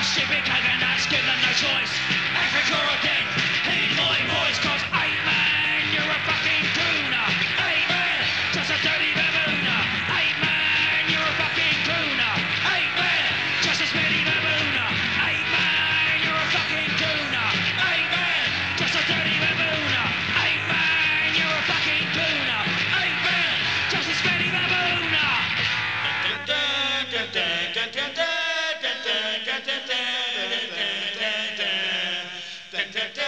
Stupid coconuts, give them no choice. Africa or dead, heed my voice, cause hey man, you're a fucking gooner. Hey man, just a dirty babooner. Hey man, you're a fucking gooner. Hey man, just a smelly babooner. Hey man, you're a fucking gooner. Hey man, just a dirty babooner. Hey man, you're a fucking gooner. Hey man, just a smelly babooner. Da, da, da.